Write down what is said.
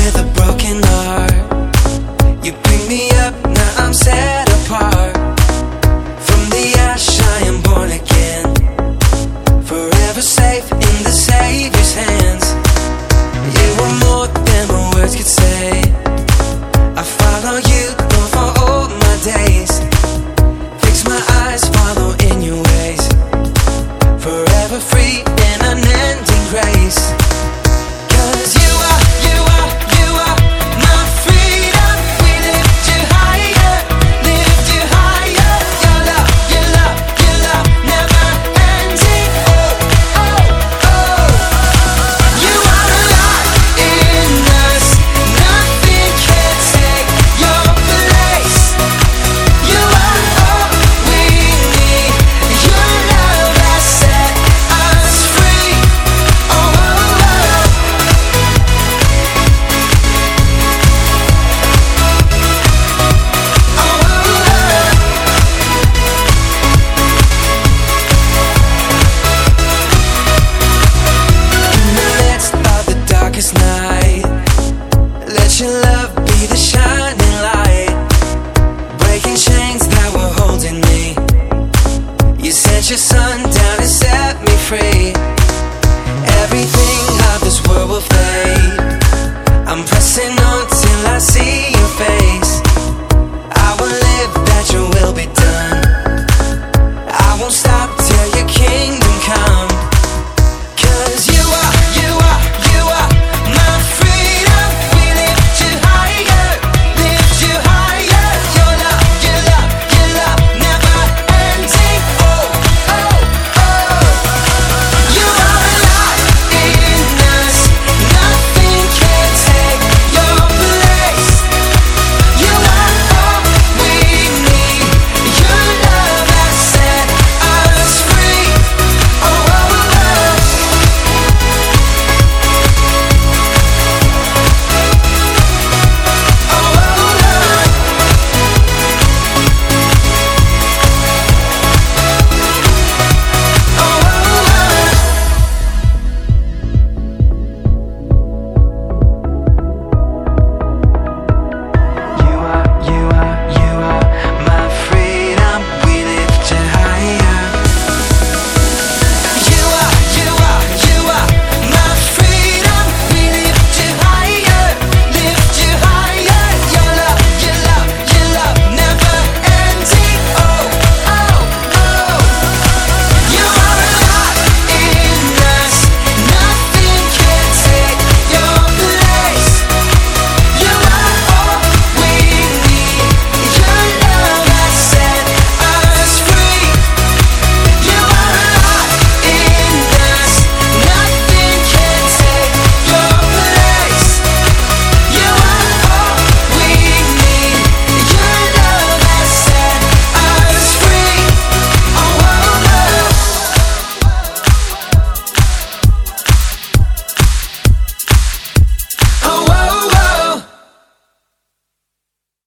with a broken heart. You pick me up, now I'm set apart. From the ash I am born again, forever safe in the Savior's hands. You were more than my words could say. I follow you, Lord, for all my days. Fix my eyes, follow in your ways. Forever free in unending grace. 'Cause you are my freedom. We lift you higher, lift you higher. Your love, your love, your love, never ending. Oh, oh, oh. You are alive in us. Nothing can take your place. You are all we need. Your love has set us free. Oh, oh, oh. In the midst of the darkest night, let your love be the shining light, breaking chains that were holding me. You sent your son down and set me free. Everything of this world will fade. I'm pressing on